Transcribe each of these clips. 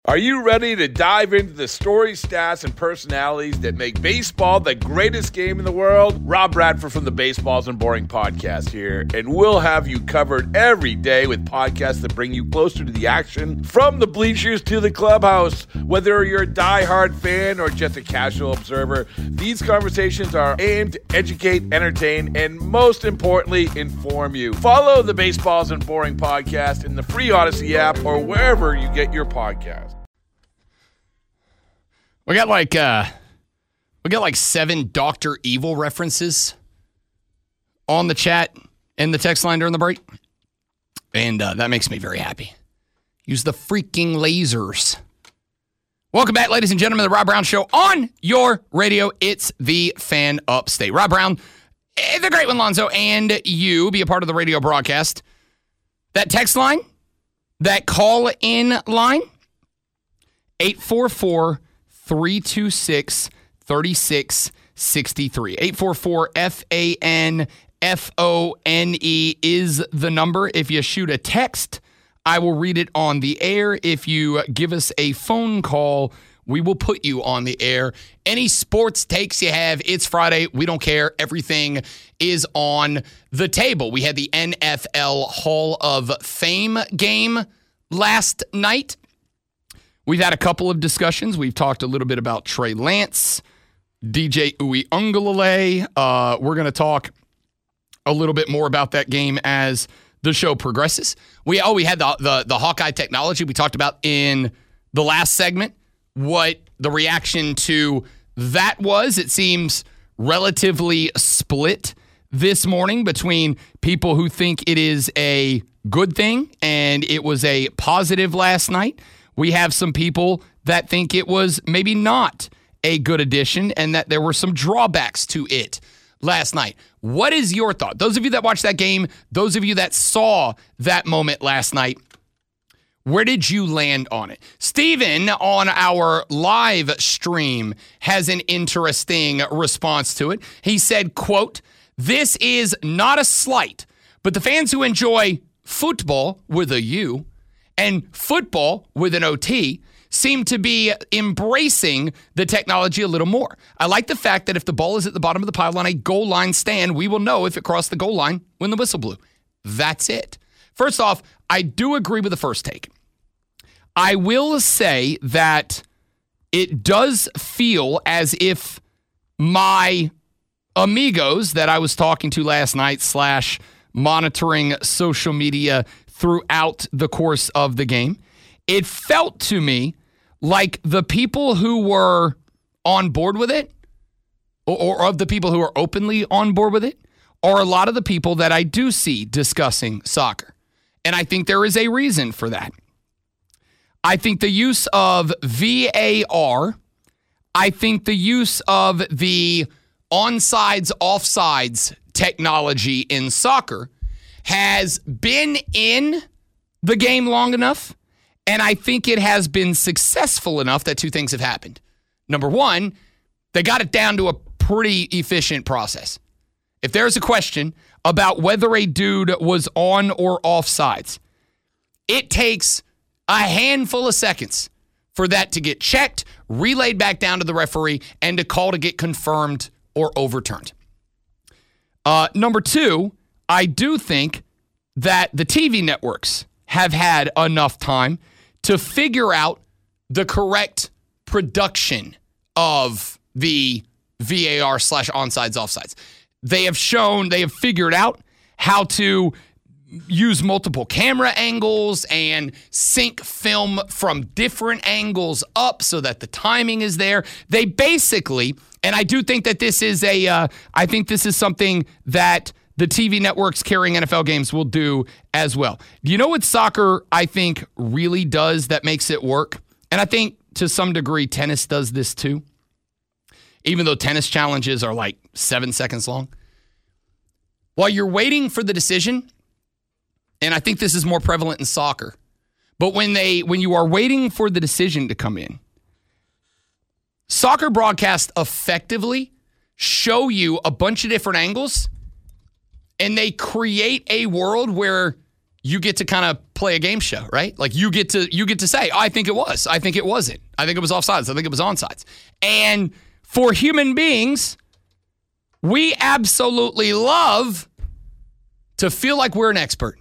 Are you ready to dive into the stories, stats, and personalities that make baseball the greatest game in the world? Rob Bradford from the Baseballs and Boring podcast here, and we'll have you covered every day with podcasts that bring you closer to the action from the bleachers to the clubhouse. Whether you're a diehard fan or just a casual observer, these conversations are aimed to educate, entertain, and most importantly, inform you. Follow the Baseballs and Boring podcast in the free Odyssey app or wherever you get your podcasts. We got like 7 Dr. Evil references on the chat and the text line during the break. And that makes me very happy. Use the freaking lasers. Welcome back, ladies and gentlemen, to the Rob Brown Show on your radio. It's the Fan Upstate. Rob Brown, the great one, Lonzo, and you be a part of the radio broadcast. That text line, that call-in line, 844-326-3663. 844-FANFONE is the number. If you shoot a text, I will read it on the air. If you give us a phone call, we will put you on the air. Any sports takes you have, it's Friday. We don't care. Everything is on the table. We had the NFL Hall of Fame game last night. We've had a couple of discussions. We've talked a little bit about Trey Lance, DJ Uiagalelei. We're going to talk a little bit more about that game as the show progresses. We had the Hawkeye technology we talked about in the last segment. What the reaction to that was, it seems relatively split this morning between people who think it is a good thing and it was a positive last night. We have some people that think it was maybe not a good addition and that there were some drawbacks to it last night. What is your thought? Those of you that watched that game, those of you that saw that moment last night, where did you land on it? Steven on our live stream has an interesting response to it. He said, quote, "This is not a slight, but the fans who enjoy football with a U and football with an OT seem to be embracing the technology a little more. I like the fact that if the ball is at the bottom of the pile on a goal line stand, we will know if it crossed the goal line when the whistle blew. That's it." First off, I do agree with the first take. I will say that it does feel as if my amigos that I was talking to last night / monitoring social media throughout the course of the game, it felt to me like the people who were on board with it, or of the people who are openly on board with it, are a lot of the people that I do see discussing soccer. And I think there is a reason for that. I think the use of VAR, I think the use of the onside, offsides technology in soccer has been in the game long enough, and I think it has been successful enough that 2 things have happened. Number one, they got it down to a pretty efficient process. If there's a question about whether a dude was on or off sides, it takes a handful of seconds for that to get checked, relayed back down to the referee, and a call to get confirmed or overturned. Number 2, I do think that the TV networks have had enough time to figure out the correct production of the VAR / onsides, offsides. They have figured out how to use multiple camera angles and sync film from different angles up so that the timing is there. They basically, and I do think that this is I think this is something that the TV networks carrying NFL games will do as well. Do you know what soccer, I think, really does that makes it work? And I think to some degree tennis does this too, even though tennis challenges are like 7 seconds long. While you're waiting for the decision, and I think this is more prevalent in soccer, but when you are waiting for the decision to come in, soccer broadcasts effectively show you a bunch of different angles, and they create a world where you get to kind of play a game show, right? Like you get to say, I think it was. I think it wasn't. I think it was offsides. I think it was onsides. And for human beings, we absolutely love to feel like we're an expert.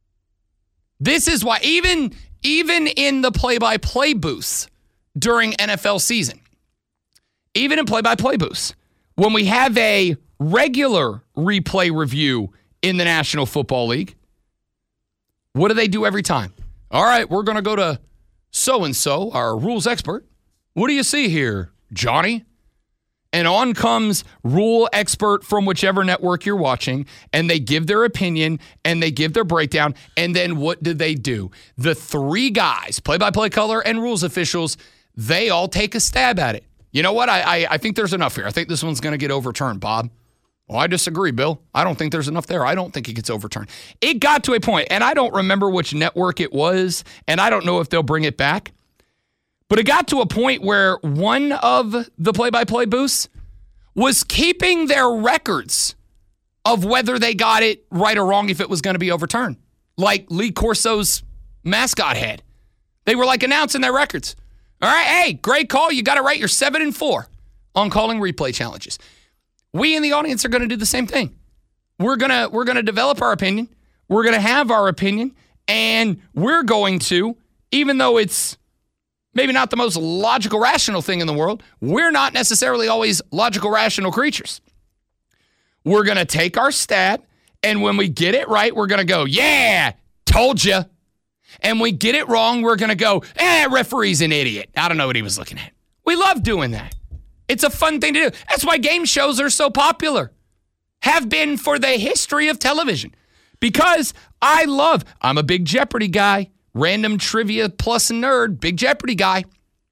This is why even in the play-by-play booths during NFL season, even in play-by-play booths, when we have a regular replay review in the National Football League, what do they do every time? All right, we're going to go to so-and-so, our rules expert. What do you see here, Johnny? And on comes rule expert from whichever network you're watching, and they give their opinion, and they give their breakdown, and then what do? The three guys, play-by-play color and rules officials, they all take a stab at it. You know what? I think there's enough here. I think this one's going to get overturned, Bob. Well, I disagree, Bill. I don't think there's enough there. I don't think it gets overturned. It got to a point, and I don't remember which network it was, and I don't know if they'll bring it back. But it got to a point where one of the play-by-play booths was keeping their records of whether they got it right or wrong if it was going to be overturned. Like Lee Corso's mascot head. They were like announcing their records. All right, hey, great call. You got it right. You're 7-4 on calling replay challenges. We in the audience are going to do the same thing. We're gonna develop our opinion. We're going to have our opinion, and we're going to, even though it's maybe not the most logical, rational thing in the world, we're not necessarily always logical, rational creatures. We're going to take our stab, and when we get it right, we're going to go, yeah, told you. And we get it wrong, we're going to go, referee's an idiot. I don't know what he was looking at. We love doing that. It's a fun thing to do. That's why game shows are so popular. Have been for the history of television. Because I'm a big Jeopardy guy. Random trivia plus nerd, big Jeopardy guy.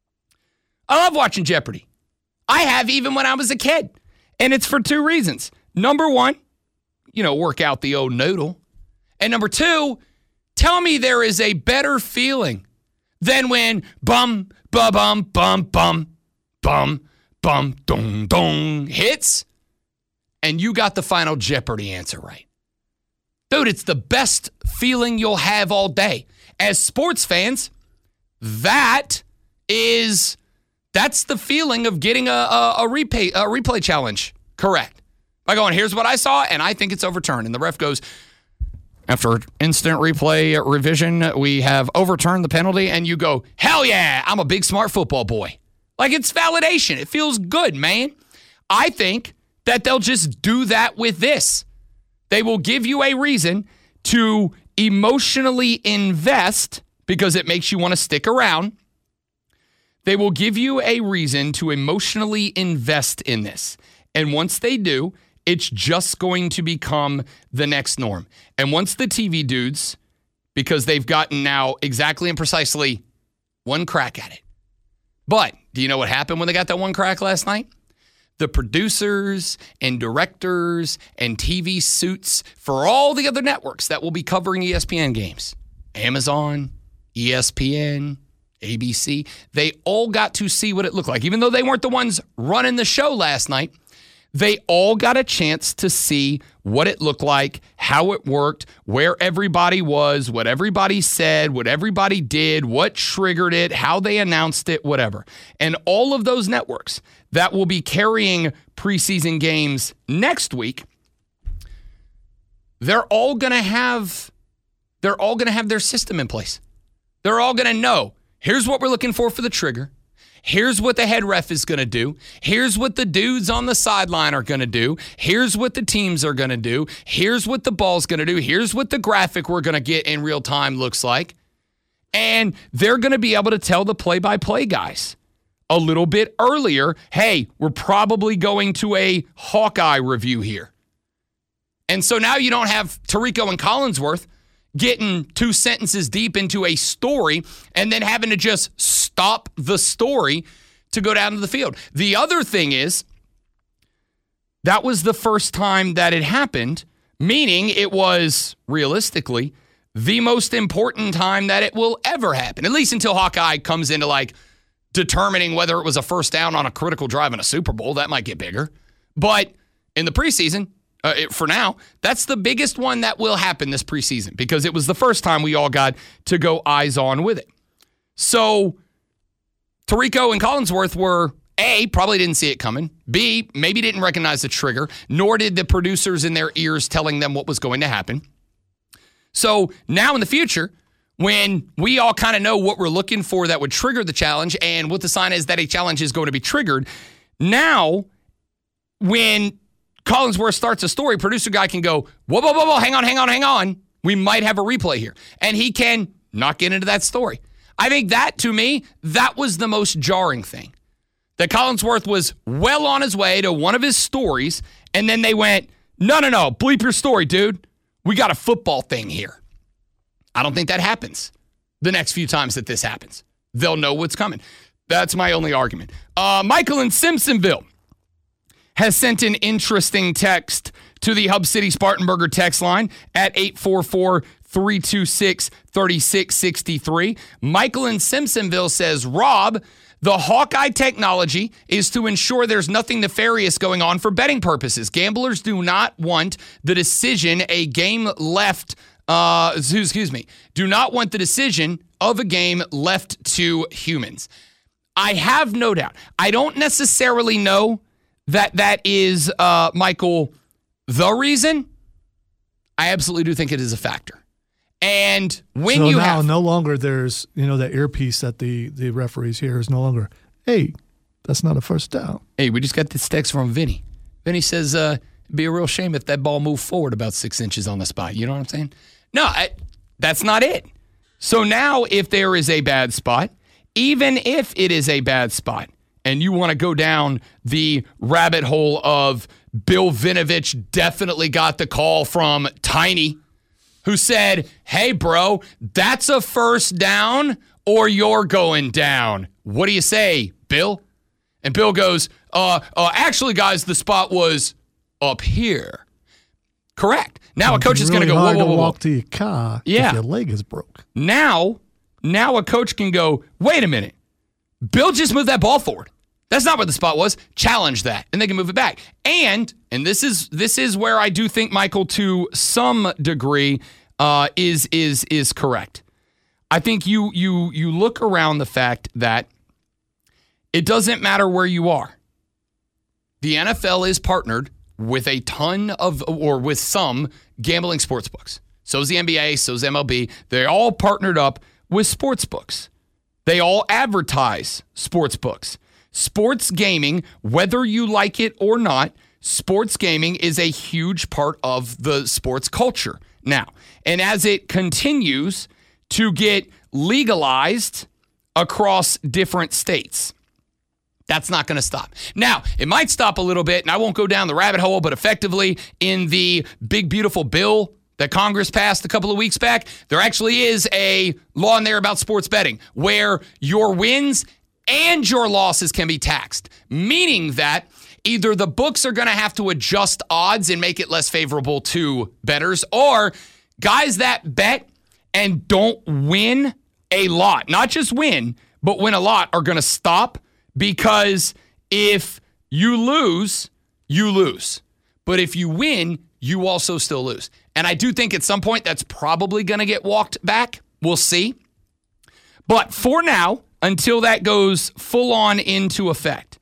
I love watching Jeopardy. I have even when I was a kid. And it's for two reasons. Number one, work out the old noodle. And number two, tell me there is a better feeling than when bum, ba-bum, bum, bum, bum, bum, dong, dong hits, and you got the final Jeopardy answer right. Dude, it's the best feeling you'll have all day. As sports fans, that's the feeling of getting a replay challenge correct. By going, here's what I saw, and I think it's overturned. And the ref goes, after instant replay revision, we have overturned the penalty. And you go, hell yeah, I'm a big smart football boy. Like, it's validation. It feels good, man. I think that they'll just do that with this. They will give you a reason to emotionally invest because it makes you want to stick around. They will give you a reason to emotionally invest in this. And once they do, it's just going to become the next norm. And once the TV dudes, because they've gotten now exactly and precisely one crack at it. But do you know what happened when they got that one crack last night? The producers and directors and TV suits for all the other networks that will be covering ESPN games, Amazon, ESPN, ABC, they all got to see what it looked like. Even though they weren't the ones running the show last night, they all got a chance to see what it looked like, how it worked, where everybody was, what everybody said, what everybody did, what triggered it, how they announced it, whatever. And all of those networks that will be carrying preseason games next week, they're all going to have their system in place. They're all going to know, here's what we're looking for the trigger. Here's what the head ref is going to do. Here's what the dudes on the sideline are going to do. Here's what the teams are going to do. Here's what the ball's going to do. Here's what the graphic we're going to get in real time looks like. And they're going to be able to tell the play-by-play guys a little bit earlier, hey, we're probably going to a Hawkeye review here. And so now you don't have Tirico and Collinsworth getting 2 sentences deep into a story and then having to just stop the story to go down to the field. The other thing is, that was the first time that it happened, meaning it was, realistically, the most important time that it will ever happen, at least until Hawkeye comes into, like, determining whether it was a first down on a critical drive in a Super Bowl. That might get bigger. But in the preseason, for now. That's the biggest one that will happen this preseason because it was the first time we all got to go eyes on with it. So Tirico and Collinsworth were, A, probably didn't see it coming. B, maybe didn't recognize the trigger, nor did the producers in their ears telling them what was going to happen. So now in the future, when we all kind of know what we're looking for that would trigger the challenge and what the sign is that a challenge is going to be triggered, now when Collinsworth starts a story, producer guy can go, whoa, hang on. We might have a replay here. And he can not get into that story. I think that, to me, that was the most jarring thing. That Collinsworth was well on his way to one of his stories, and then they went, no, bleep your story, dude. We got a football thing here. I don't think that happens the next few times that this happens. They'll know what's coming. That's my only argument. Michael in Simpsonville has sent an interesting text to the Hub City Spartanburger text line at 844-326-3663. Michael in Simpsonville says, Rob, the Hawkeye technology is to ensure there's nothing nefarious going on for betting purposes. Gamblers do not want the decision do not want the decision of a game left to humans. I have no doubt. I don't necessarily know that is, Michael, the reason. I absolutely do think it is a factor. And when so now no longer there's, that earpiece that the referees hear is no longer, hey, that's not a first down. Hey, we just got this text from Vinny. Vinny says, it'd be a real shame if that ball moved forward about 6 inches on the spot. You know what I'm saying? No, that's not it. So now if there is a bad spot, even if it is a bad spot, and you want to go down the rabbit hole of Bill Vinovich definitely got the call from Tiny, who said, hey, bro, that's a first down or you're going down. What do you say, Bill? And Bill goes, actually, guys, the spot was up here. Correct. Now a coach is going to go, whoa. Walk to your car if your leg is broke. Now a coach can go, wait a minute. Bill just moved that ball forward. That's not where the spot was. Challenge that, and they can move it back. And this is where I do think Michael, to some degree, is correct. I think you look around the fact that it doesn't matter where you are. The NFL is partnered with with some gambling sports books. So is the NBA, so is MLB. They're all partnered up with sports books. They all advertise sports books. Sports gaming, whether you like it or not, sports gaming is a huge part of the sports culture now. And as it continues to get legalized across different states, that's not going to stop. Now, it might stop a little bit, and I won't go down the rabbit hole, but effectively in the big, beautiful bill that Congress passed a couple of weeks back, there actually is a law in there about sports betting where your wins and your losses can be taxed, meaning that either the books are going to have to adjust odds and make it less favorable to bettors, or guys that bet and don't win a lot, not just win, but win a lot, are going to stop, because if you lose, you lose. But if you win, you also still lose. And I do think at some point that's probably going to get walked back. We'll see. But for now, until that goes full on into effect,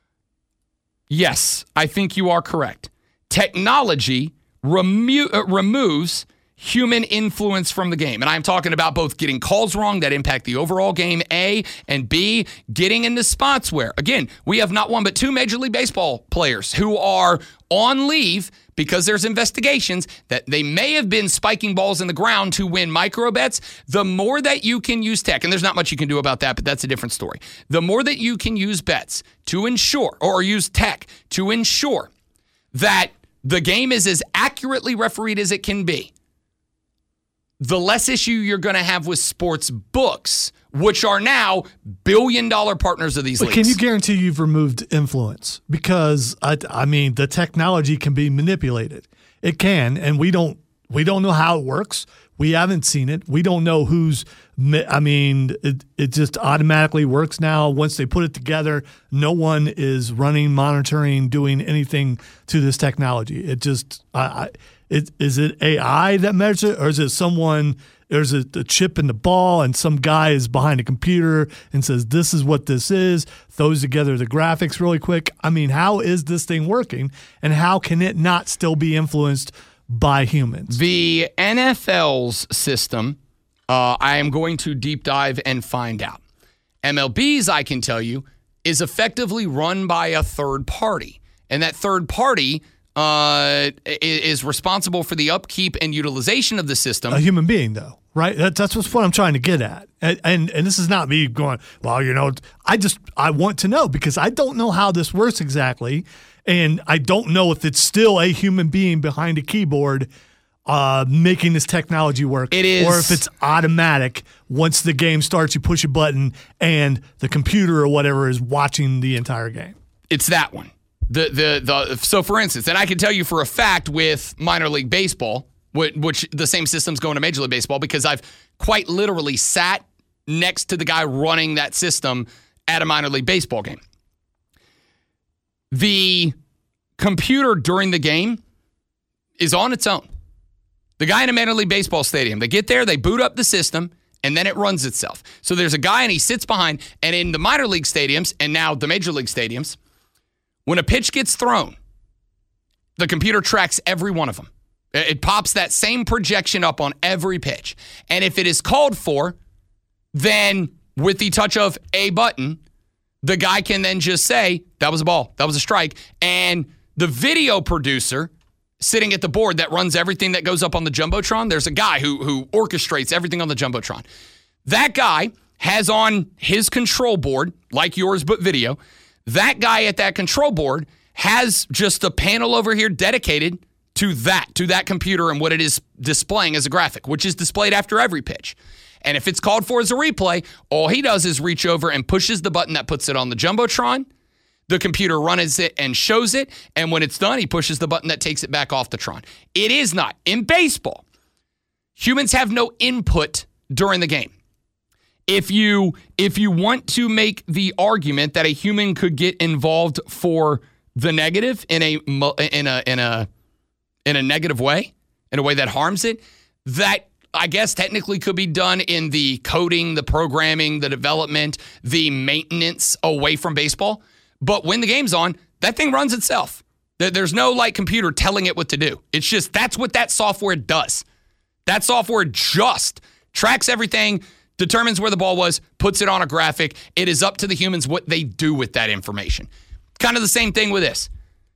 yes, I think you are correct. Technology removes human influence from the game. And I'm talking about both getting calls wrong that impact the overall game, A, and B, getting into spots where, again, we have not one but two Major League Baseball players who are on leave because there's investigations that they may have been spiking balls in the ground to win micro bets. The more that you can use tech, and there's not much you can do about that, but that's a different story. The more that you can use bets to ensure, or use tech to ensure that the game is as accurately refereed as it can be, the less issue you're going to have with sports books, which are now billion-dollar partners of these leagues. Can you guarantee you've removed influence? Because, I mean, the technology can be manipulated. It can, and we don't know how it works. We haven't seen it. We don't know who's – it just automatically works now. Once they put it together, no one is running, monitoring, doing anything to this technology. It just is it AI that measures it, or is it someone – there's a chip in the ball and some guy is behind a computer and says, this is what this is, throws together the graphics really quick. I mean, how is this thing working, and how can it not still be influenced by humans? The NFL's system, I am going to deep dive and find out. MLB's, I can tell you, is effectively run by a third party. And that third party is responsible for the upkeep and utilization of the system. A human being, though, right? That's what I'm trying to get at. And this is not me going, well, I want to know, because I don't know how this works exactly. And I don't know if it's still a human being behind a keyboard making this technology work. It is. Or if it's automatic. Once the game starts, you push a button and the computer or whatever is watching the entire game. It's that one. So for instance, and I can tell you for a fact with minor league baseball, which the same system's going to Major League Baseball, because I've quite literally sat next to the guy running that system at a minor league baseball game. The computer during the game is on its own. The guy in a minor league baseball stadium, they get there, they boot up the system, and then it runs itself. So there's a guy and he sits behind, and in the minor league stadiums and now the major league stadiums, when a pitch gets thrown, the computer tracks every one of them. It pops that same projection up on every pitch. And if it is called for, then with the touch of a button, the guy can then just say, that was a ball, that was a strike. And the video producer sitting at the board that runs everything that goes up on the Jumbotron, there's a guy who orchestrates everything on the Jumbotron. That guy has on his control board, like yours but video, that guy at that control board has just a panel over here dedicated to that computer and what it is displaying as a graphic, which is displayed after every pitch. And if it's called for as a replay, all he does is reach over and pushes the button that puts it on the Jumbotron. The computer runs it and shows it. And when it's done, he pushes the button that takes it back off the Tron. It is not. In baseball, humans have no input during the game. If you want to make the argument that a human could get involved for the negative in a negative way, in a way that harms it, that I guess technically could be done in the coding, the programming, the development, the maintenance away from baseball. But when the game's on, that thing runs itself. There's no computer telling it what to do. It's just that's what that software does. That software just tracks everything, determines where the ball was, puts it on a graphic. It is up to the humans what they do with that information. Kind of the same thing with this.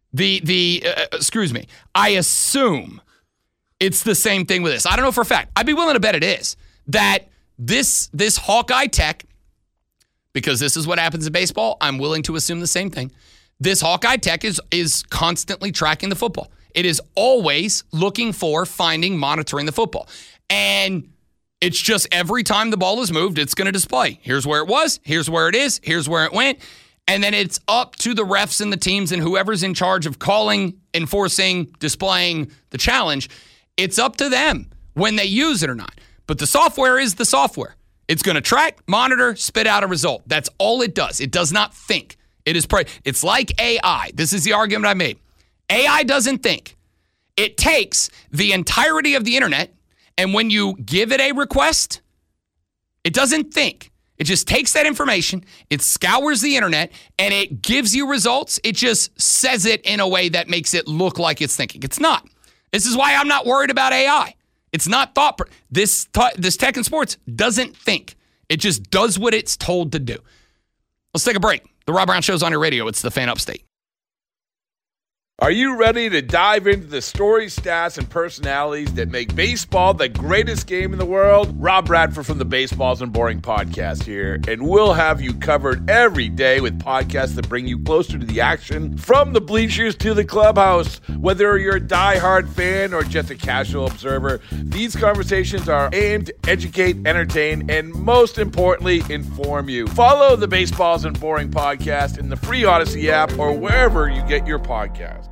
I assume it's the same thing with this. I don't know for a fact. I'd be willing to bet it is. That this Hawkeye tech, because this is what happens in baseball, I'm willing to assume the same thing. This Hawkeye tech is constantly tracking the football. It is always looking for, finding, monitoring the football. And it's just every time the ball is moved, it's going to display. Here's where it was. Here's where it is. Here's where it went. And then it's up to the refs and the teams and whoever's in charge of calling, enforcing, displaying the challenge. It's up to them when they use it or not. But the software is the software. It's going to track, monitor, spit out a result. That's all it does. It does not think. It's like AI. This is the argument I made. AI doesn't think. It takes the entirety of the internet, and when you give it a request, it doesn't think. It just takes that information, it scours the internet, and it gives you results. It just says it in a way that makes it look like it's thinking. It's not. This is why I'm not worried about AI. It's not thought. This tech in sports doesn't think. It just does what it's told to do. Let's take a break. The Rob Brown Show's on your radio. It's the Fan Upstate. Are you ready to dive into the stories, stats, and personalities that make baseball the greatest game in the world? Rob Bradford from the Baseballs and Boring podcast here, and we'll have you covered every day with podcasts that bring you closer to the action, from the bleachers to the clubhouse. Whether you're a diehard fan or just a casual observer, these conversations are aimed to educate, entertain, and most importantly, inform you. Follow the Baseballs and Boring podcast in the free Odyssey app or wherever you get your podcasts.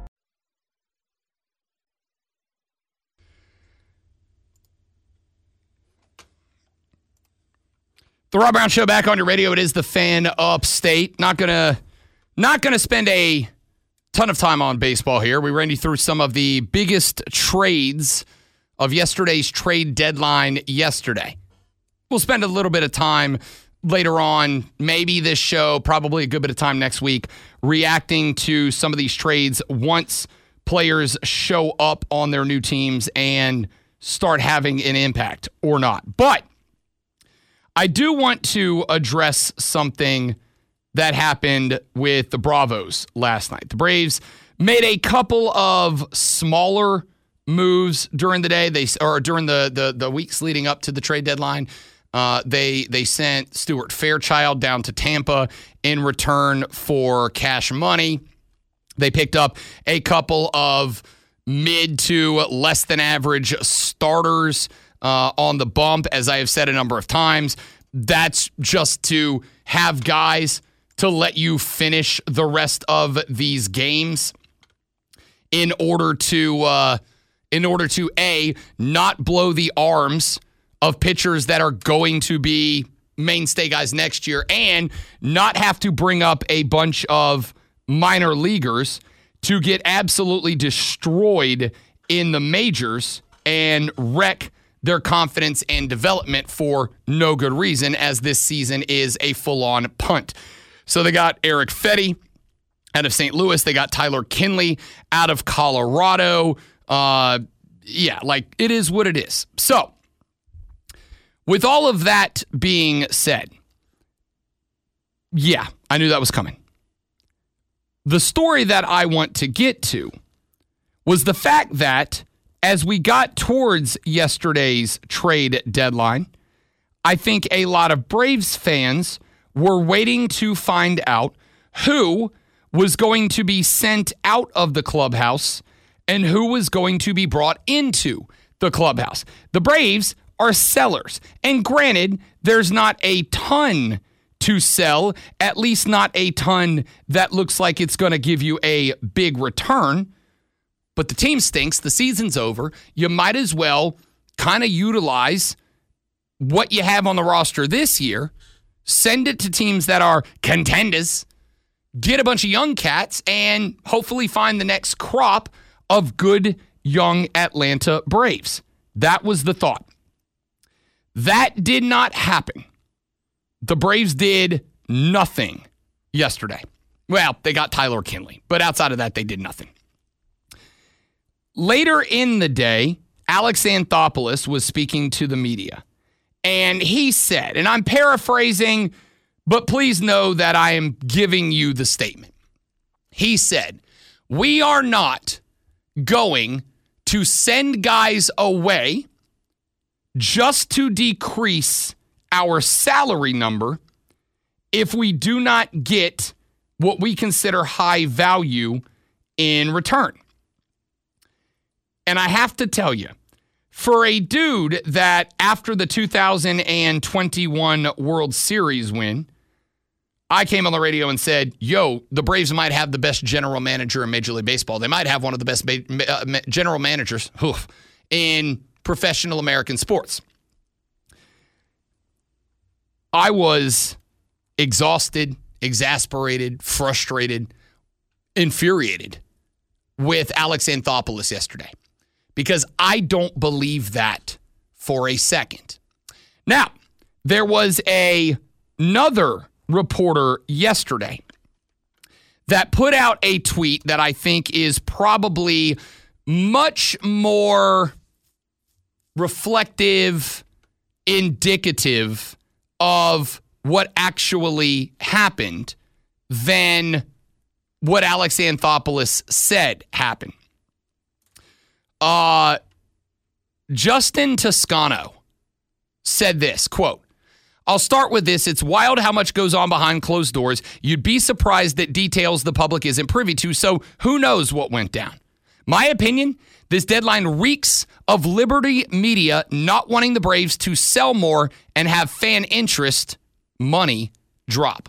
The Rob Brown Show back on your radio. It is the Fan Upstate. Not gonna spend a ton of time on baseball here. We ran you through some of the biggest trades of yesterday's trade deadline yesterday. We'll spend a little bit of time later on, maybe this show, probably a good bit of time next week, reacting to some of these trades once players show up on their new teams and start having an impact or not. But I do want to address something that happened with the Bravos last night. The Braves made a couple of smaller moves during the day. During the weeks leading up to the trade deadline. They sent Stuart Fairchild down to Tampa in return for cash money. They picked up a couple of mid to less than average starters on the bump, as I have said a number of times. That's just to have guys to let you finish the rest of these games in order to A, not blow the arms of pitchers that are going to be mainstay guys next year, and not have to bring up a bunch of minor leaguers to get absolutely destroyed in the majors and wreck their confidence and development for no good reason, as this season is a full-on punt. So they got Eric Fetty out of St. Louis. They got Tyler Kinley out of Colorado. It is what it is. So with all of that being said, yeah, I knew that was coming. The story that I want to get to was the fact that as we got towards yesterday's trade deadline, I think a lot of Braves fans were waiting to find out who was going to be sent out of the clubhouse and who was going to be brought into the clubhouse. The Braves are sellers. And granted, there's not a ton to sell, at least not a ton that looks like it's going to give you a big return. But the team stinks. The season's over. You might as well kind of utilize what you have on the roster this year, send it to teams that are contenders, get a bunch of young cats, and hopefully find the next crop of good young Atlanta Braves. That was the thought. That did not happen. The Braves did nothing yesterday. Well, they got Tyler Kinley, but outside of that, they did nothing. Later in the day, Alex Anthopoulos was speaking to the media, and he said, and I'm paraphrasing, but please know that I am giving you the statement. He said, "We are not going to send guys away just to decrease our salary number if we do not get what we consider high value in return." And I have to tell you, for a dude that after the 2021 World Series win, I came on the radio and said, yo, the Braves might have the best general manager in Major League Baseball. They might have one of the best general managers in professional American sports. I was exhausted, exasperated, frustrated, infuriated with Alex Anthopoulos yesterday because I don't believe that for a second. Now, there was another reporter yesterday that put out a tweet that I think is probably much more reflective, indicative of what actually happened than what Alex Anthopoulos said happened. Justin Toscano said this, quote, "I'll start with this. It's wild how much goes on behind closed doors. You'd be surprised at details the public isn't privy to, so who knows what went down. My opinion, this deadline reeks of Liberty Media not wanting the Braves to sell more and have fan interest money drop."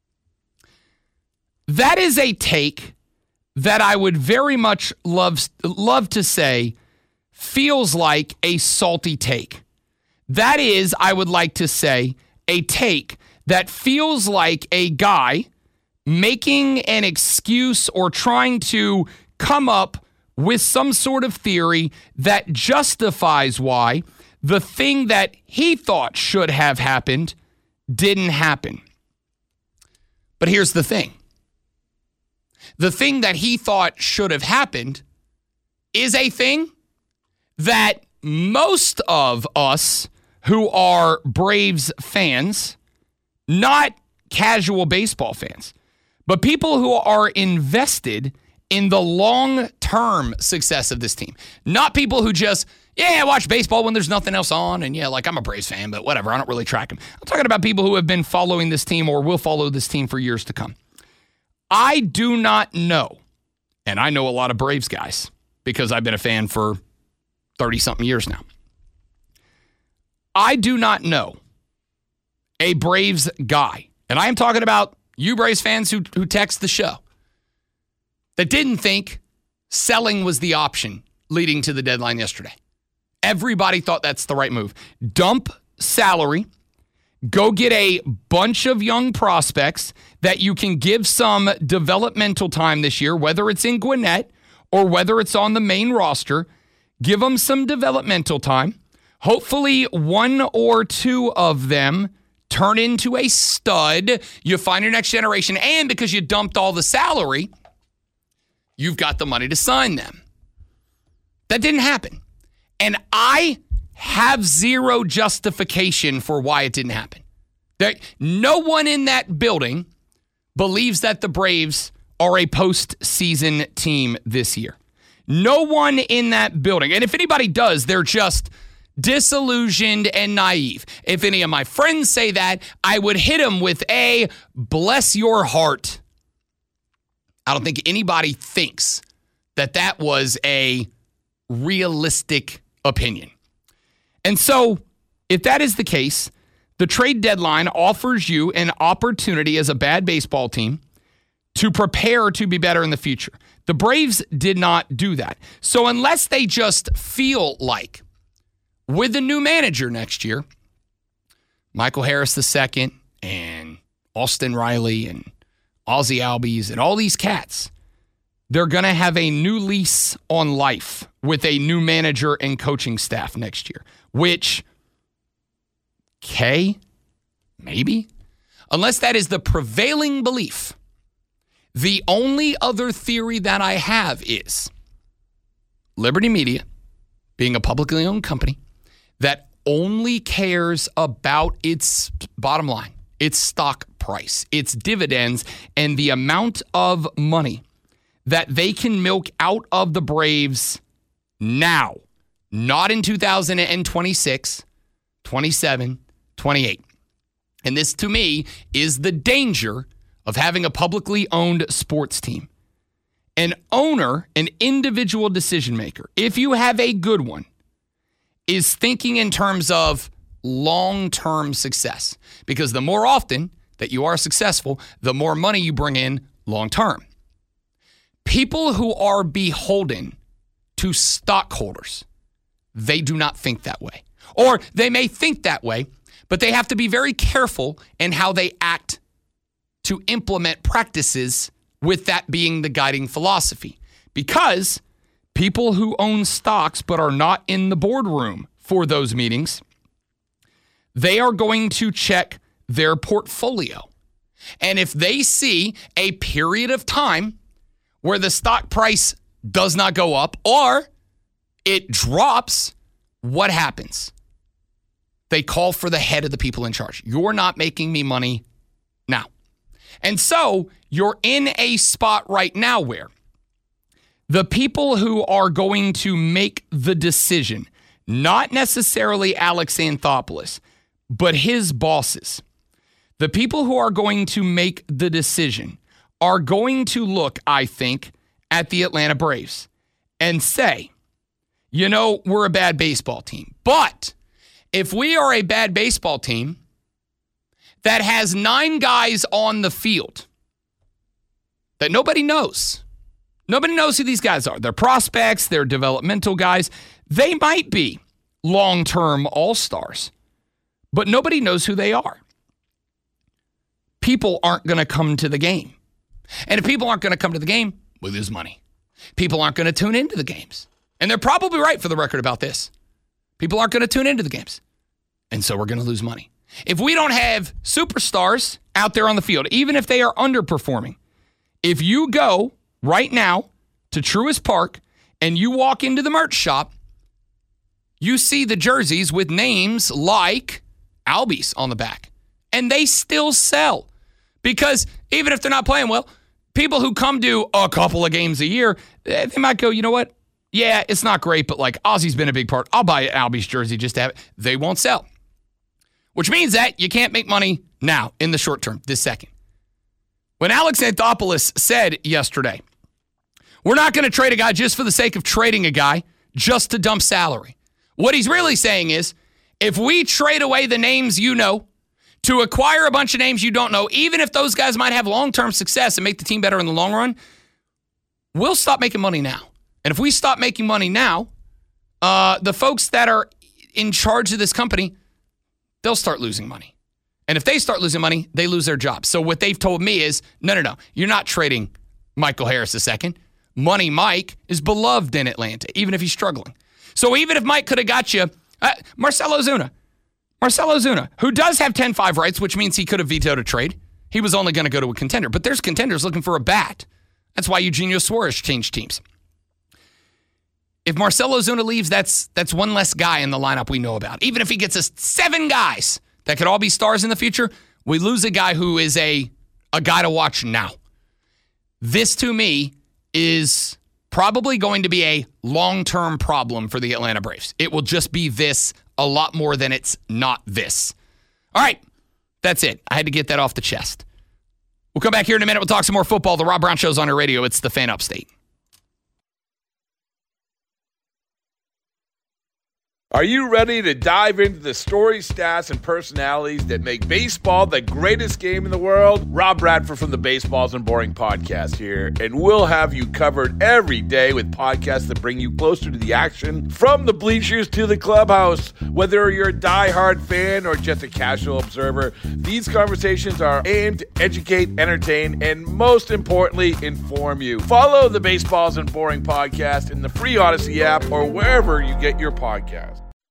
That is a take that I would very much love to say feels like a salty take. That is, I would like to say, a take that feels like a guy making an excuse or trying to come up with some sort of theory that justifies why the thing that he thought should have happened didn't happen. But here's the thing. The thing that he thought should have happened is a thing that most of us who are Braves fans, not casual baseball fans, but people who are invested in the long-term success of this team. Not people who just, I watch baseball when there's nothing else on, and I'm a Braves fan, but whatever, I don't really track them. I'm talking about people who have been following this team or will follow this team for years to come. I do not know, and I know a lot of Braves guys because I've been a fan for 30-something years now. I do not know a Braves guy, and I am talking about you Braves fans who text the show, that didn't think selling was the option leading to the deadline yesterday. Everybody thought that's the right move. Dump salary, go get a bunch of young prospects that you can give some developmental time this year, whether it's in Gwinnett or whether it's on the main roster. Give them some developmental time. Hopefully one or two of them turn into a stud. You find your next generation, and because you dumped all the salary, you've got the money to sign them. That didn't happen. And I have zero justification for why it didn't happen. No one in that building believes that the Braves are a postseason team this year. No one in that building. And if anybody does, they're just disillusioned and naive. If any of my friends say that, I would hit them with a bless your heart. I don't think anybody thinks that that was a realistic opinion. And so, if that is the case, the trade deadline offers you an opportunity as a bad baseball team to prepare to be better in the future. The Braves did not do that. So unless they just feel like, with a new manager next year, Michael Harris II and Austin Riley and Ozzie Albies and all these cats, they're going to have a new lease on life with a new manager and coaching staff next year, which, maybe? Unless that is the prevailing belief, the only other theory that I have is Liberty Media, being a publicly owned company that only cares about its bottom line, its stock price, its dividends, and the amount of money that they can milk out of the Braves now, not in 2026, 27, 28. And this, to me, is the danger of having a publicly owned sports team. An owner, an individual decision maker, if you have a good one, is thinking in terms of long-term success. Because the more often that you are successful, the more money you bring in long-term. People who are beholden to stockholders, they do not think that way. Or they may think that way, but they have to be very careful in how they act to implement practices with that being the guiding philosophy. Because people who own stocks but are not in the boardroom for those meetings, they are going to check their portfolio. And if they see a period of time where the stock price does not go up or it drops, what happens? They call for the head of the people in charge. You're not making me money now. And so you're in a spot right now where the people who are going to make the decision, not necessarily Alex Anthopoulos, but his bosses, the people who are going to make the decision are going to look, I think, at the Atlanta Braves and say, we're a bad baseball team. But if we are a bad baseball team that has 9 guys on the field that nobody knows who these guys are. They're prospects, they're developmental guys. They might be long-term all-stars, but nobody knows who they are. people aren't going to come to the game. And if people aren't going to come to the game, we lose money. People aren't going to tune into the games. And they're probably right for the record about this. People aren't going to tune into the games. And so we're going to lose money. If we don't have superstars out there on the field, even if they are underperforming, if you go right now to Truist Park and you walk into the merch shop, you see the jerseys with names like Albies on the back. And they still sell. Because even if they're not playing well, people who come to a couple of games a year, they might go, you know what? Yeah, it's not great, but like Ozzy's been a big part. I'll buy an Albies jersey just to have it. They won't sell. Which means that you can't make money now in the short term, this second. When Alex Anthopoulos said yesterday, we're not going to trade a guy just for the sake of trading a guy just to dump salary. What he's really saying is, if we trade away the names you know to acquire a bunch of names you don't know, even if those guys might have long-term success and make the team better in the long run, we'll stop making money now. And if we stop making money now, the folks that are in charge of this company, they'll start losing money. And if they start losing money, they lose their jobs. So what they've told me is, no. You're not trading Michael Harris II. Money Mike is beloved in Atlanta, even if he's struggling. So even if Mike could have got you Marcell Ozuna, who does have 10-5 rights, which means he could have vetoed a trade. He was only going to go to a contender. But there's contenders looking for a bat. That's why Eugenio Suarez changed teams. If Marcell Ozuna leaves, that's one less guy in the lineup we know about. Even if he gets us 7 guys that could all be stars in the future, we lose a guy who is a guy to watch now. This, to me, is probably going to be a long-term problem for the Atlanta Braves. It will just be this a lot more than it's not this. All right, that's it. I had to get that off the chest. We'll come back here in a minute. We'll talk some more football. The Rob Brown Show's on your radio. It's the Fan Upstate. Are you ready to dive into the stories, stats, and personalities that make baseball the greatest game in the world? Rob Bradford from the Baseballs and Boring podcast here, and we'll have you covered every day with podcasts that bring you closer to the action, from the bleachers to the clubhouse. Whether you're a diehard fan or just a casual observer, these conversations are aimed to educate, entertain, and most importantly, inform you. Follow the Baseballs and Boring podcast in the free Odyssey app or wherever you get your podcasts.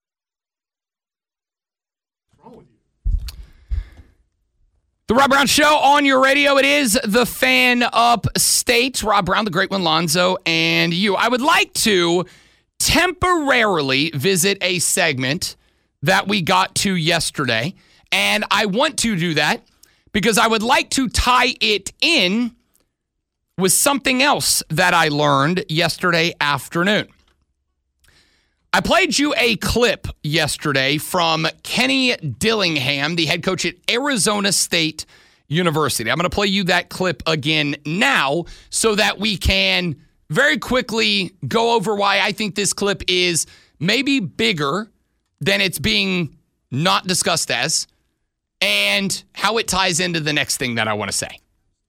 The Rob Brown Show on your radio. It is the Fan Upstate. Rob Brown, the great one, Lonzo, and you. I would like to temporarily visit a segment that we got to yesterday, and I want to do that because I would like to tie it in with something else that I learned yesterday afternoon. I played you a clip yesterday from Kenny Dillingham, the head coach at Arizona State University. I'm going to play you that clip again now so that we can very quickly go over why I think this clip is maybe bigger than it's being not discussed as, and how it ties into the next thing that I want to say.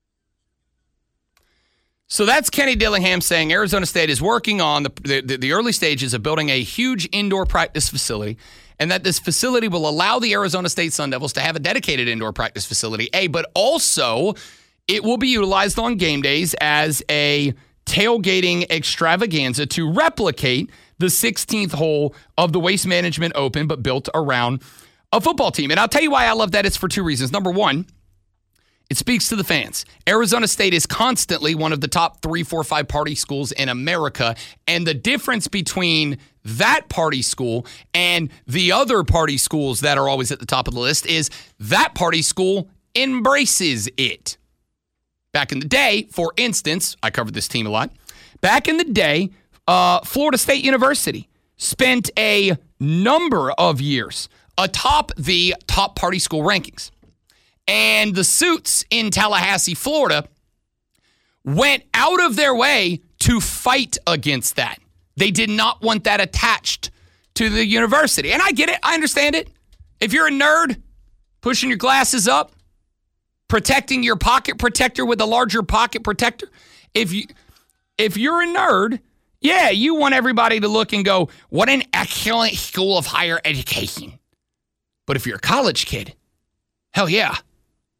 So that's Kenny Dillingham saying Arizona State is working on the early stages of building a huge indoor practice facility, and that this facility will allow the Arizona State Sun Devils to have a dedicated indoor practice facility, but also it will be utilized on game days as a tailgating extravaganza to replicate the 16th hole of the Waste Management Open, but built around a football team. And I'll tell you why I love that. It's for 2 reasons. Number one, it speaks to the fans. Arizona State is constantly one of the top 3, 4, 5 party schools in America. And the difference between that party school and the other party schools that are always at the top of the list is that party school embraces it. Back in the day, for instance, I covered this team a lot. Back in the day, Florida State University spent a number of years atop the top party school rankings. And the suits in Tallahassee, Florida, went out of their way to fight against that. They did not want that attached to the university. And I get it. I understand it. If you're a nerd, pushing your glasses up, protecting your pocket protector with a larger pocket protector, if you're a nerd, yeah, you want everybody to look and go, what an excellent school of higher education. But if you're a college kid, hell yeah.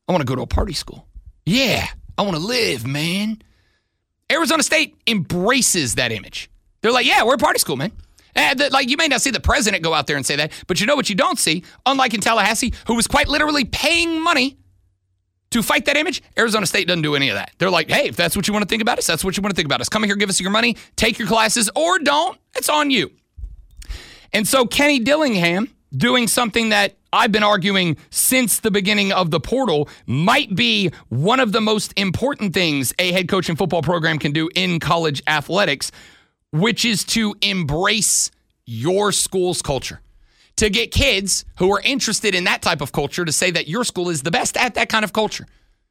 I want to go to a party school. Yeah, I want to live, man. Arizona State embraces that image. They're like, yeah, we're a party school, man. Like, you may not see the president go out there and say that, but you know what you don't see? Unlike in Tallahassee, who was quite literally paying money to fight that image, Arizona State doesn't do any of that. They're like, hey, if that's what you want to think about us, that's what you want to think about us. Come here, give us your money, take your classes, or don't. It's on you. And so Kenny Dillingham doing something that I've been arguing since the beginning of the portal might be one of the most important things a head coach and football program can do in college athletics, which is to embrace your school's culture. To get kids who are interested in that type of culture to say that your school is the best at that kind of culture.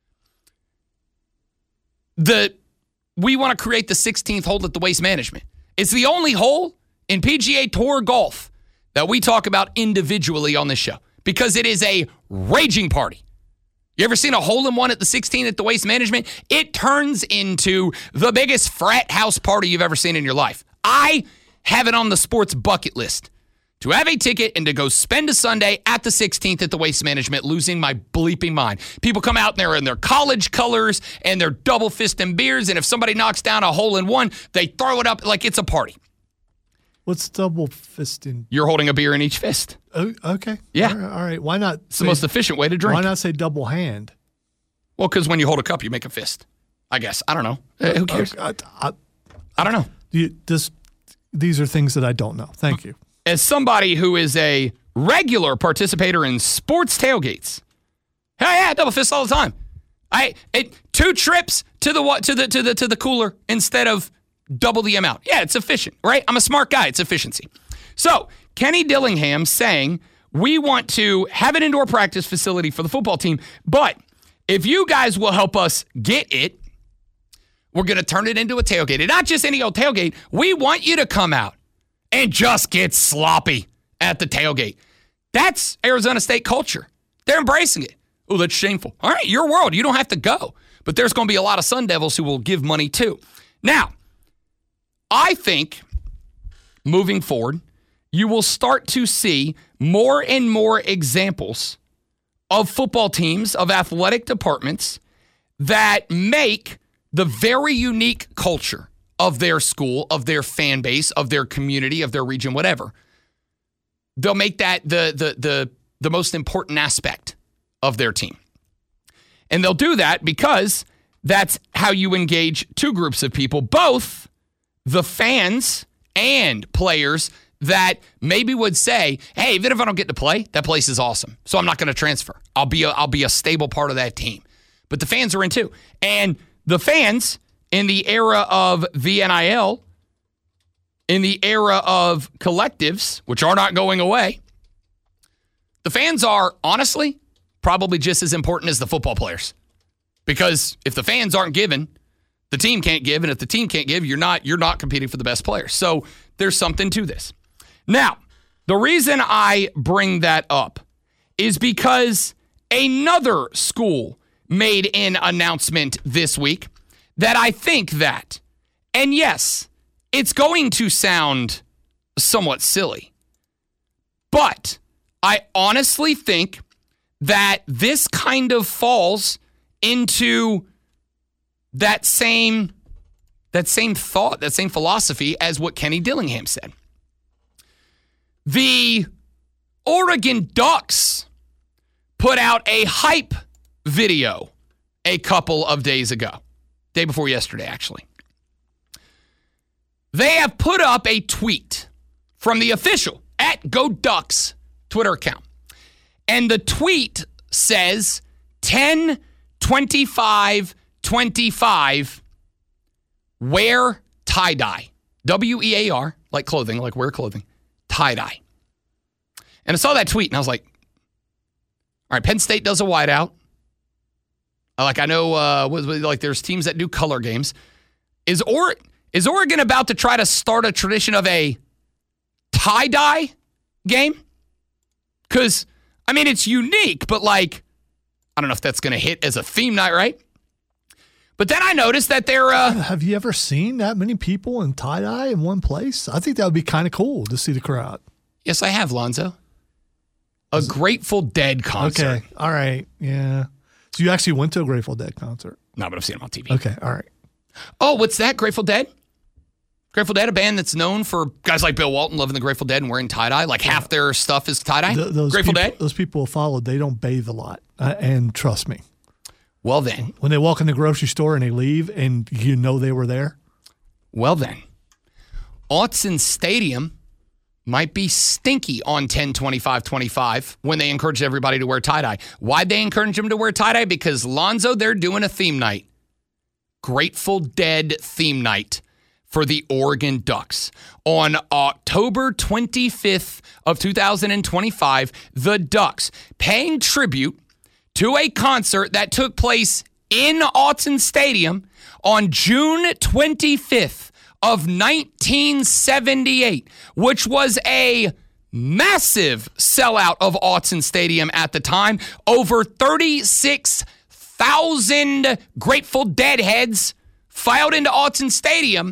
We want to create the 16th hole at the Waste Management. It's the only hole in PGA Tour golf that we talk about individually on this show because it is a raging party. You ever seen a hole-in-one at the 16 at the Waste Management? It turns into the biggest frat house party you've ever seen in your life. I have it on the sports bucket list to have a ticket and to go spend a Sunday at the 16th at the Waste Management, losing my bleeping mind. People come out there in their college colors and they're double-fisting beers, and if somebody knocks down a hole-in-one, they throw it up like it's a party. What's double fisting? You're holding a beer in each fist. Oh, okay. Yeah. All right. Why not? It's the most efficient way to drink. Why not say double hand? Well, because when you hold a cup, you make a fist. I guess. I don't know. Who cares? I don't know. These are things that I don't know. Thank you. As somebody who is a regular participator in sports tailgates, hell yeah, double fist all the time. 2 trips to the cooler instead of double the amount. Yeah, it's efficient, right? I'm a smart guy. It's efficiency. So Kenny Dillingham saying we want to have an indoor practice facility for the football team, but if you guys will help us get it, we're going to turn it into a tailgate. And not just any old tailgate. We want you to come out and just get sloppy at the tailgate. That's Arizona State culture. They're embracing it. Oh, that's shameful. All right, your world. You don't have to go. But there's going to be a lot of Sun Devils who will give money too. Now, I think moving forward, you will start to see more and more examples of football teams, of athletic departments that make the very unique culture of their school, of their fan base, of their community, of their region, whatever. They'll make that the most important aspect of their team. And they'll do that because that's how you engage 2 groups of people, both the fans and players that maybe would say, hey, even if I don't get to play, that place is awesome. So I'm not going to transfer. I'll be a stable part of that team. But the fans are in too. And the fans in the era of the NIL, in the era of collectives, which are not going away, the fans are honestly probably just as important as the football players. Because if the fans aren't given, the team can't give, and if the team can't give, you're not competing for the best players. So there's something to this. Now, the reason I bring that up is because another school made an announcement this week that I think that, and yes, it's going to sound somewhat silly, but I honestly think that this kind of falls into that same thought, that same philosophy as what Kenny Dillingham said. The Oregon Ducks put out a hype video a couple of days ago. Day before yesterday, actually. They have put up a tweet from the official @GoDucks Twitter account. And the tweet says 10/25/25 wear tie-dye. WEAR, like clothing, like wear clothing. Tie-dye. And I saw that tweet and I was like, all right, Penn State does a whiteout. Like I know like there's teams that do color games. Is Oregon about to try to start a tradition of a tie-dye game? Because, I mean, it's unique, but like, I don't know if that's going to hit as a theme night, right? But then I noticed that they're... Have you ever seen that many people in tie-dye in one place? I think that would be kind of cool to see the crowd. Yes, I have, Lonzo. A Grateful Dead concert. Okay, all right, yeah. So you actually went to a Grateful Dead concert? No, but I've seen them on TV. Okay, all right. Oh, what's that? Grateful Dead? Grateful Dead, a band that's known for guys like Bill Walton loving the Grateful Dead and wearing tie-dye. Like half their stuff is tie-dye. Grateful Dead? Those people followed, they don't bathe a lot. And trust me. Well then. When they walk in the grocery store and they leave and you know they were there. Well then. Autzen Stadium might be stinky on 10/25/25 when they encourage everybody to wear tie-dye. Why'd they encourage them to wear tie-dye? Because Lonzo, they're doing a theme night. Grateful Dead theme night for the Oregon Ducks. On October 25th of 2025, the Ducks paying tribute to a concert that took place in Autzen Stadium on June 25th of 1978, which was a massive sellout of Autzen Stadium at the time. Over 36,000 Grateful Dead heads filed into Autzen Stadium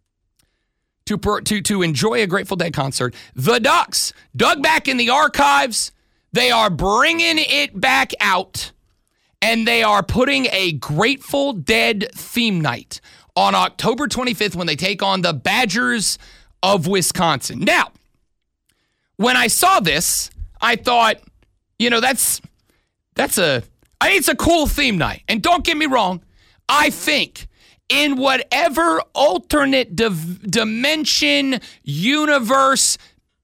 to enjoy a Grateful Dead concert. The Ducks dug back in the archives. They are bringing it back out, and they are putting a Grateful Dead theme night on October 25th when they take on the Badgers of Wisconsin. Now, when I saw this, I thought, it's a cool theme night. And don't get me wrong, I think in whatever alternate dimension, universe,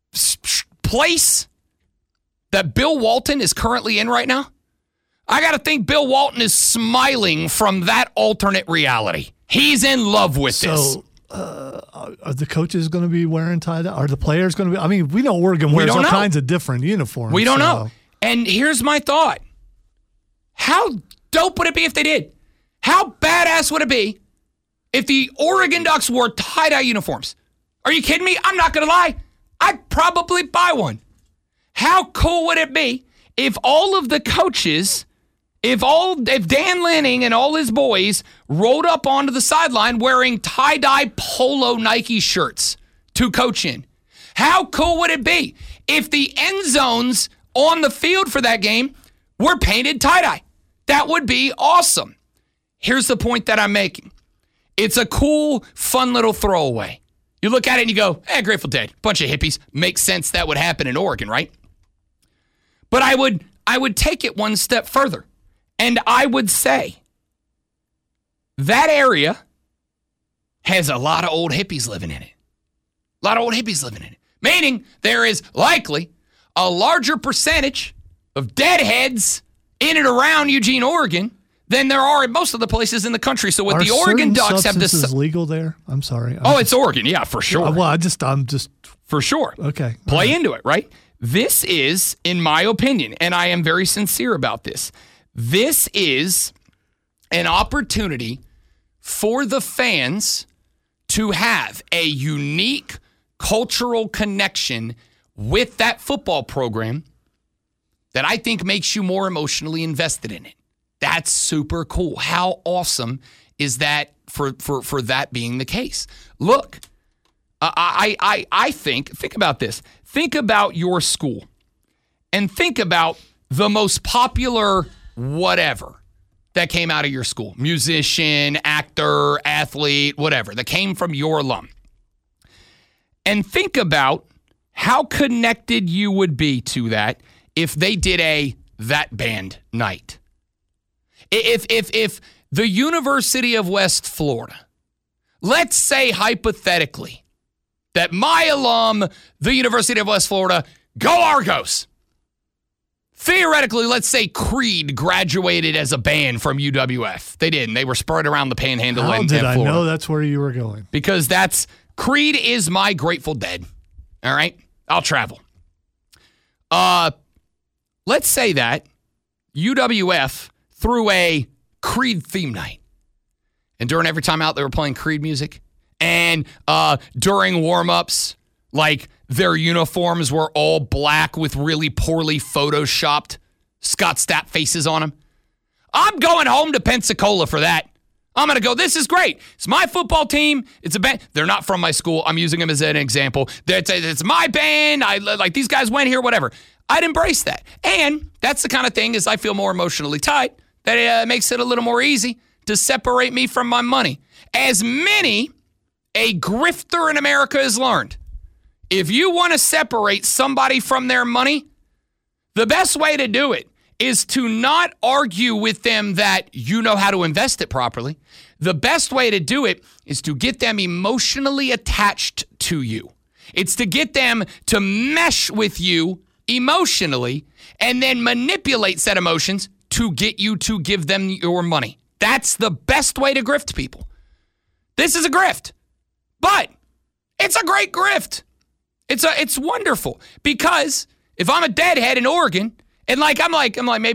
place that Bill Walton is currently in right now, I got to think Bill Walton is smiling from that alternate reality. He's in love with this. So, are the coaches going to be wearing tie-dye? Are the players going to be? I mean, we know Oregon wears all kinds of different uniforms. We don't know. And here's my thought. How dope would it be if they did? How badass would it be if the Oregon Ducks wore tie-dye uniforms? Are you kidding me? I'm not going to lie. I'd probably buy one. How cool would it be if all of the coaches, if Dan Lanning and all his boys rolled up onto the sideline wearing tie-dye polo Nike shirts to coach in? How cool would it be if the end zones on the field for that game were painted tie-dye? That would be awesome. Here's the point that I'm making. It's a cool, fun little throwaway. You look at it and you go, Grateful Dead, bunch of hippies. Makes sense that would happen in Oregon, right? But I would take it one step further, and I would say that area has a lot of old hippies living in it. A lot of old hippies living in it. Meaning there is likely a larger percentage of deadheads in and around Eugene, Oregon, than there are in most of the places in the country. So what the Oregon Ducks have this is legal there. I'm sorry. It's Oregon, yeah, for sure. Well, I'm just for sure. Okay. Play into it, right? This is, in my opinion, and I am very sincere about this, this is an opportunity for the fans to have a unique cultural connection with that football program that I think makes you more emotionally invested in it. That's super cool. How awesome is that for that being the case? Look, I think about this. Think about your school and think about the most popular whatever that came out of your school. Musician, actor, athlete, whatever, that came from your alum. And think about how connected you would be to that if they did that band night. If the University of West Florida, let's say hypothetically, that my alum, the University of West Florida, go Argos. Theoretically, let's say Creed graduated as a band from UWF. They didn't. They were spread around the Panhandle and Florida. How did I know that's where you were going? Because Creed is my Grateful Dead. All right? I'll travel. Let's say that UWF threw a Creed theme night. And during every time out, they were playing Creed music. And during warm-ups, like their uniforms were all black with really poorly photoshopped Scott Stapp faces on them. I'm going home to Pensacola for that. I'm going to go, this is great. It's my football team. It's a band. They're not from my school. I'm using them as an example. It's my band. Like these guys went here, whatever. I'd embrace that. And that's the kind of thing is I feel more emotionally tied that makes it a little more easy to separate me from my money. As many a grifter in America has learned, if you want to separate somebody from their money, the best way to do it is to not argue with them that you know how to invest it properly. The best way to do it is to get them emotionally attached to you. It's to get them to mesh with you emotionally and then manipulate said emotions to get you to give them your money. That's the best way to grift people. This is a grift, but it's a great grift. It's wonderful because if I'm a deadhead in Oregon and I like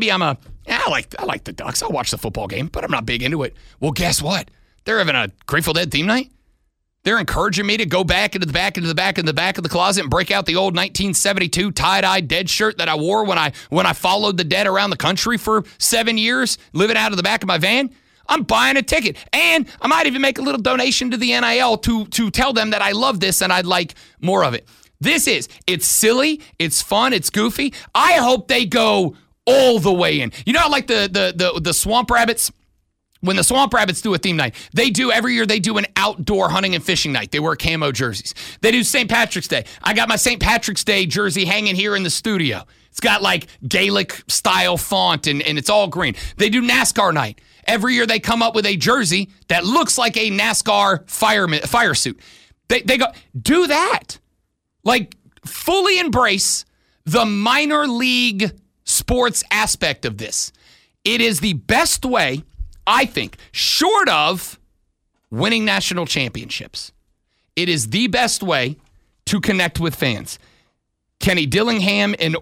the Ducks. I'll watch the football game, but I'm not big into it. Well, guess what? They're having a Grateful Dead theme night. They're encouraging me to go back into the back of the closet and break out the old 1972 tie-dye Dead shirt that I wore when I followed the Dead around the country for 7 years, living out of the back of my van. I'm buying a ticket, and I might even make a little donation to the NIL to tell them that I love this and I'd like more of it. It's silly, it's fun, it's goofy. I hope they go all the way in. You know, like the Swamp Rabbits. When the Swamp Rabbits do a theme night, every year they do an outdoor hunting and fishing night. They wear camo jerseys. They do St. Patrick's Day. I got my St. Patrick's Day jersey hanging here in the studio. It's got like Gaelic style font and it's all green. They do NASCAR night. Every year they come up with a jersey that looks like a NASCAR fire suit. They go, do that. Like, fully embrace the minor league sports aspect of this. It is the best way, I think, short of winning national championships. It is the best way to connect with fans. Kenny Dillingham and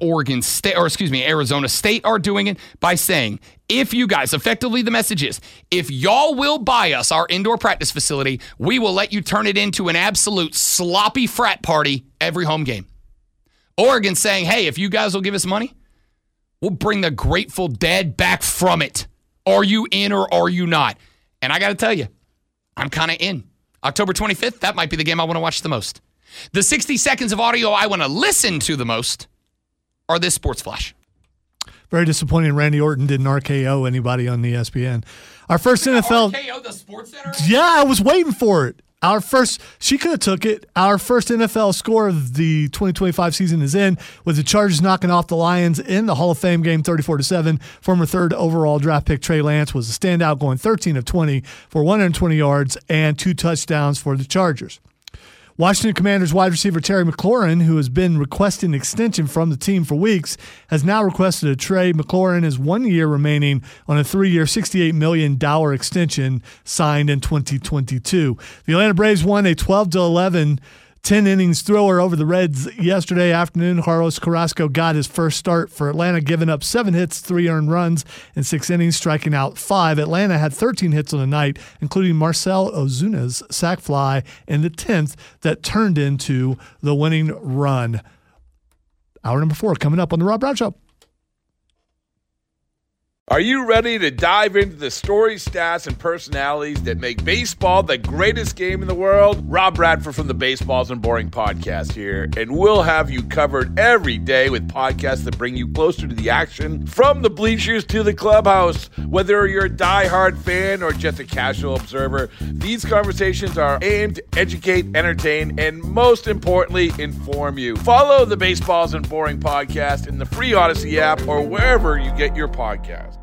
Arizona State are doing it by saying, if you guys, effectively the message is, if y'all will buy us our indoor practice facility, we will let you turn it into an absolute sloppy frat party every home game. Oregon saying, hey, if you guys will give us money, we'll bring the Grateful Dead back from it. Are you in or are you not? And I got to tell you, I'm kind of in. October 25th, that might be the game I want to watch the most. The 60 seconds of audio I want to listen to the most are this Sports Flash. Very disappointing Randy Orton didn't RKO anybody on the ESPN. Our first NFL... RKO the Sports Center? Yeah, I was waiting for it. She could have took it. Our first NFL score of the 2025 season is in, with the Chargers knocking off the Lions in the Hall of Fame game 34-7. Former third overall draft pick Trey Lance was a standout, going 13 of 20 for 120 yards and 2 touchdowns for the Chargers. Washington Commanders wide receiver Terry McLaurin, who has been requesting extension from the team for weeks, has now requested a trade. McLaurin has 1 year remaining on a 3-year, $68 million extension signed in 2022. The Atlanta Braves won a 12-11 10 innings thrower over the Reds yesterday afternoon. Carlos Carrasco got his first start for Atlanta, giving up 7 hits, 3 earned runs in 6 innings, striking out 5. Atlanta had 13 hits on the night, including Marcell Ozuna's sac fly in the 10th that turned into the winning run. Hour number 4 coming up on The Rob Brown Show. Are you ready to dive into the stories, stats, and personalities that make baseball the greatest game in the world? Rob Bradford from the Baseballs and Boring podcast here, and we'll have you covered every day with podcasts that bring you closer to the action, from the bleachers to the clubhouse. Whether you're a diehard fan or just a casual observer, these conversations are aimed to educate, entertain, and most importantly, inform you. Follow the Baseballs and Boring podcast in the free Odyssey app or wherever you get your podcast.